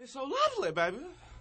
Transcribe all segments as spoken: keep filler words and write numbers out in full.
It's so lovely, baby.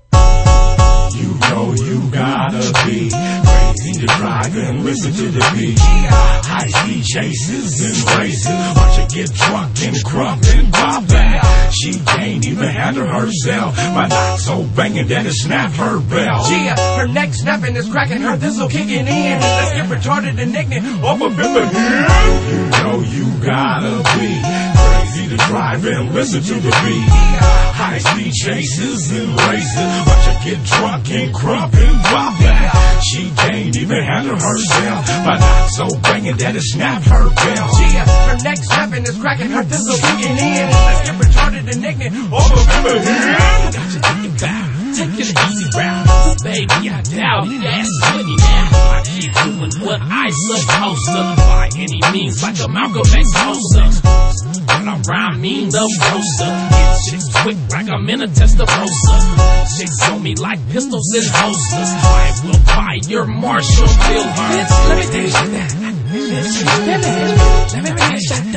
You know you gotta be crazy to drive and listen to the beat. High speed chases and races. Watch her get drunk and crump and pop back. She can't even handle herself. My knock so banging that it snapped her bell. Yeah, her neck snapping is cracking, her thistle kicking in. Let's get retarded and ignorant off of him again. You know you gotta be crazy to drive and listen to the beat. High speed chases and races. Watch her get drunk and crump and drop back. She can't even handle herself. My knock so banging that it snapped her bell. Yeah, her neck snapping is cracking, her thistle kicking in. Let's get retarded and ignorant off of him again. Got you thinking about taking an easy route. Baby, I doubt it. That's with me now. I keep doing what I supposed to. By any means, like a Malcolm X poster. When I rhyme, mean the roaster. Get chicks quick like I'm in a Testarossa. Chicks on me like pistols and holsters. I will buy your Marshall Bill. Bitch, let me tell you that. Let me tell you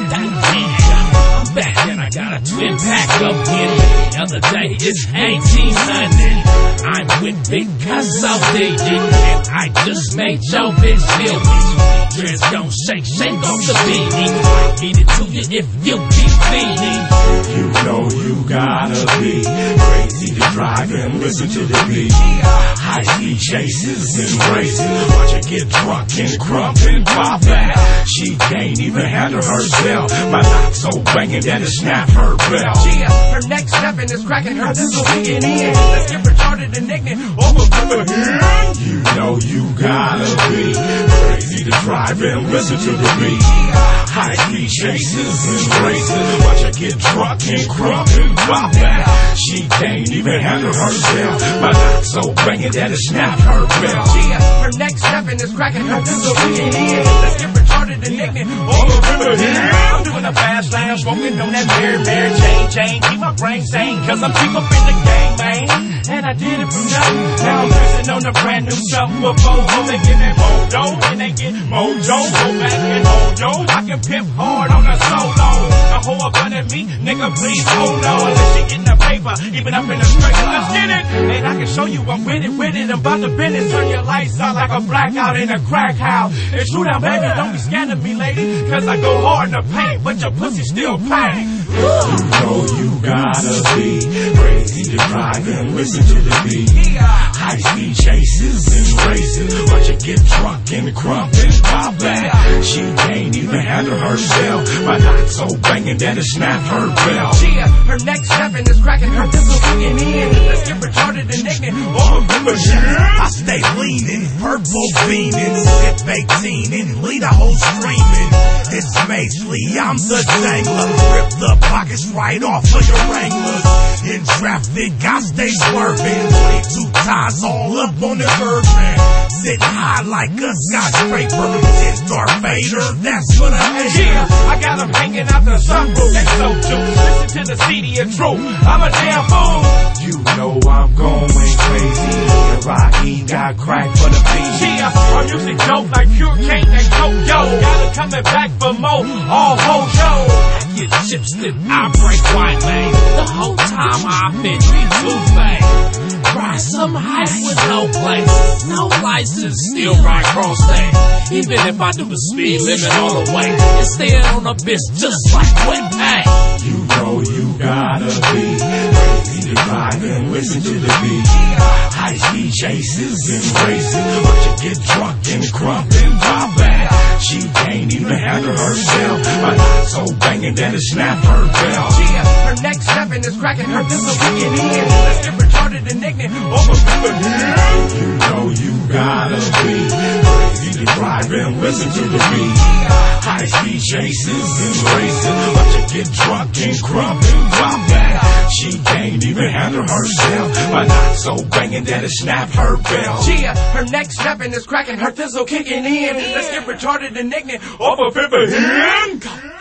that. I'm back and I got a twin pack up in. The other day it's eighteen hundred. I'm with Big Cuz of the and I just made your bitch feel me. Dress gon' shake, shake off the beanie. Beat it to you if you be feeding. You know you gotta be crazy to drive and listen to the beat. High speed chases and races. Watch her get drunk and crump and pop back. She can't even handle herself. My knock so banging that it snapped her bell. Yeah, her neck snapping is cracking, her thistle kicking in. Let's get retarded and ignorant off of him again. You know you gotta be crazy to drive and listen to the beat. High speed chases and races. Watch her get drunk and crump and drop back. She can't even handle herself. My knock so banging that it snapped her bell. Yeah, her neck snapping is cracking, her thistle kicking in. Let's get retarded and ignorant off of him again. I'm doing a fast lane, smoking on that Mary Mary chain chain. Keep my brain sane, cause I'm cheap up in the game, man. And I did it from nothing. Now I'm pressing on a brand new something with Bobo. They get that mojo, and they get mojo. Go back and mojo. I can pimp hard on a solo. The whole up under me, nigga, please hold on. This shit in the paper, even up in the straight. Let's get it. And I can show you I'm with it, with it. I'm about to bend it, turn your lights out like a blackout in a crack house. And shoot out, baby, don't be scared of me, lady. Cause I go hard in the paint, but your pussy still pain. You know you gotta be crazy to drive and listen to the beat. High speed chases and races. Watch her get drunk and crump and pop back. She can't even handle herself. My knock so banging that it snapped her bell. Yeah, her neck snapping is cracking, her thistle kicking in. Let's get retarded and ignorant off of him again. I stay leaning, purple beaming, sip eighteen and lead the whole screaming. It's Masley, I'm the dangler. Rip the pockets right off of your Wranglers. In traffic, I stay swerving. twenty-two times all up on the curtain. Sitting high like a skyscraper. It's Darth Vader, that's what I hate. Yeah, I got them hanging out the sunroof. They so juice. Listen to the C D of truth. I'm a damn fool. You know I'm going crazy. If I ain't got crack for the beat. Yeah, I'm using dope like pure cane and coke. Yo, got it coming back for more. All whole show. Get chips, then I break white lane. The whole time I've been too fast. Try some hype with no place, no license, still ride cross lane. Even if I do the speed limit all the way, it's staying on a bitch just like when pain. You know you gotta be crazy to drive and listen to the beat. High speed chases and races. Watch her get drunk and crump and pop back. She can't even handle herself. My knock so banging that it snapped her bell. Yeah, her neck snapping is cracking, her thistle kicking in. Let's get retarded and ignorant off of him again. You know you gotta be crazy to drive and listen to the beat. High speed chases and races. Watch her get drunk and crump and drop back. She can't even handle herself. My knock so banging that it snapped her bell. Yeah, her neck snapping is cracking, her thistle kicking in. Let's get retarded and ignorant off of him again.